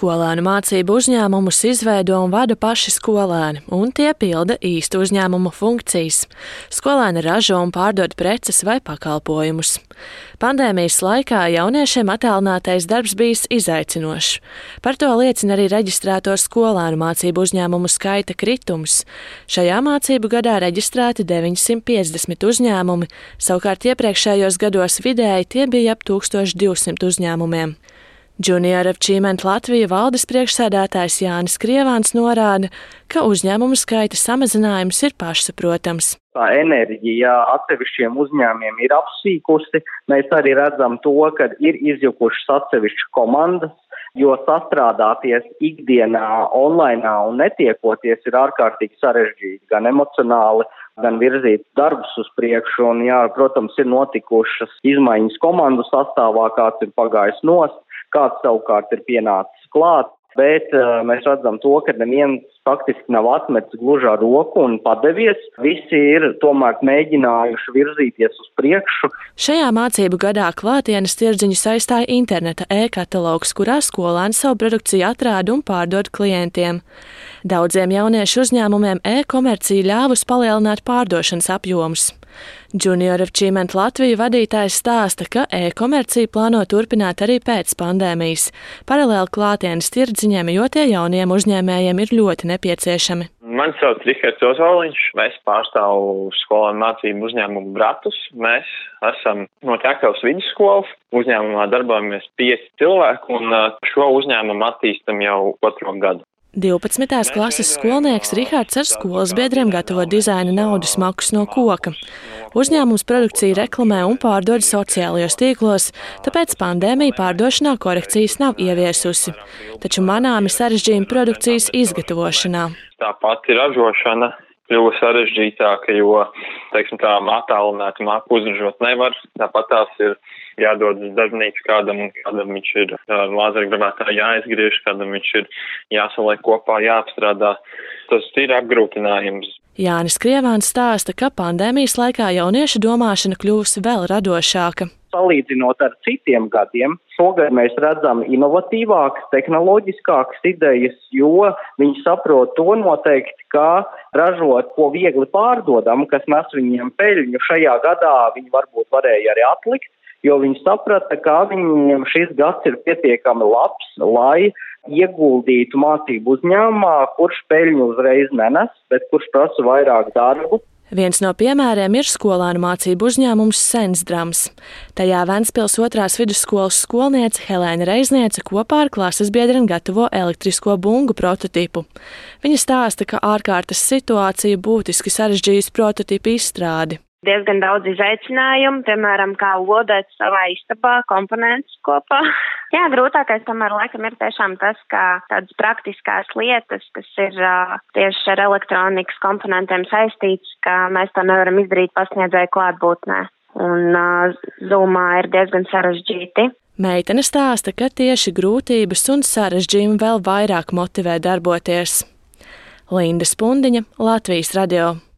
Skolēnu mācību uzņēmumus izveido un vada paši skolēni, un tie pilda īstu uzņēmumu funkcijas. Skolēni ražo un pārdod preces vai pakalpojumus. Pandēmijas laikā jauniešiem attālinātais darbs bijis izaicinošs. Par to liecina arī reģistrēto skolēnu mācību uzņēmumu skaita kritums. Šajā mācību gadā reģistrēti 950 uzņēmumi, savukārt iepriekšējos gados vidēji tie bija ap 1200 uzņēmumiem. Junior Achievement Latvija valdes priekšsēdētājs Jānis Krievāns norāda, ka uzņēmumu skaita samazinājums ir pašsaprotams. Tā enerģija atsevišķiem uzņēmumiem ir apsīkusi. Mēs arī redzam to, ka ir izjukušas atsevišķas komandas, jo sastrādāties ikdienā, online un netiekoties ir ārkārtīgi sarežģīti, gan emocionāli, gan virzīt darbus uz priekšu. Un, jā, protams, ir notikušas izmaiņas komandu sastāvā, kāds ir pagājis nost, kāds savukārt ir pienācis klāt. Bet mēs redzam to, ka neviens faktiski nav atmetis gluži ar roku un padevies. Visi ir tomēr mēģinājuši virzīties uz priekšu. Šajā mācību gadā klātienes tirdziņu saistāja interneta e-katalogs, kurā skolēni savu produkciju atrāda un pārdod klientiem. Daudziem jauniešu uzņēmumiem e-komercija ļāvusi palielināt pārdošanas apjomus. Junior Achievement Latvija vadītājs stāsta, ka e-komercija plāno turpināt arī pēc pandēmijas, paralēli klātienes tirdziņiem, jo tie jauniem uzņēmējiem ir ļoti nepieciešami. Mani sauc Rihards Ozoliņš, es pārstāvu skolēnu mācību uzņēmumu Bratus. Mēs esam no Ķekavas vidusskolas, uzņēmumā darbojamies 5 cilvēku un šo uzņēmumu attīstam jau 2. gadu. 12. klases skolnieks Rihards ar skolas biedriem gatavo dizaina naudas makus no koka. Uzņēmums produkciju reklamē un pārdod sociālajos tīklos, tāpēc pandēmija pārdošanā korekcijas nav ieviesusi. Taču manāmi sarežģījumi produkcijas izgatavošanā. Tāpat ir ražošana kļuva sarežģītāka, jo, tā attālināti māku uzražot nevar. Tāpat tās ir jādod uz darbnīcu kādam, un kādam viņš ir lāzergravātā jāizgriež, kādam viņš ir jāsaliek kopā, jāapstrādā. Tas ir apgrūtinājums. Jānis Krievāns stāsta, ka pandēmijas laikā jauniešu domāšana kļuvusi vēl radošāka. Salīdzinot ar citiem gadiem, šogad mēs redzam inovatīvākas, tehnoloģiskākas idejas, jo viņi saprot to noteikti, kā ražot ko viegli pārdodam, kas nes viņiem peļņu. Šajā gadā viņi varbūt varēja arī atlikt, jo viņi saprata, ka viņiem šis gads ir pietiekami labs, lai ieguldītu mācību uzņēmumā, kurš peļņu uzreiz nenes, bet kurš prasa vairāk darbu. Viens no piemēriem ir skolēnu mācību uzņēmums Sensdrams. Tajā Ventspils 2. vidusskolas skolniece Helēna Reizniece kopā ar klases biedriem gatavo elektrisko bungu prototipu. Viņa stāsta, ka ārkārtas situācija būtiski sarežģījusi prototipu izstrādi. Diezgan daudz izaicinājumu, piemēram, kā lodēt savā istabā komponentus kopā. Jā, grūtākais tomēr laikam ir tiešām tas, ka tādas praktiskās lietas, kas ir tieši ar elektronikas komponentiem saistīts, ka mēs to nevaram izdarīt pasniedzēju klātbūtnē. Un Zoomā ir diezgan sarežģīti. Meitene stāsta, ka tieši grūtības un sarežģījumi vēl vairāk motivē darboties. Linda Spundiņa, Latvijas radio.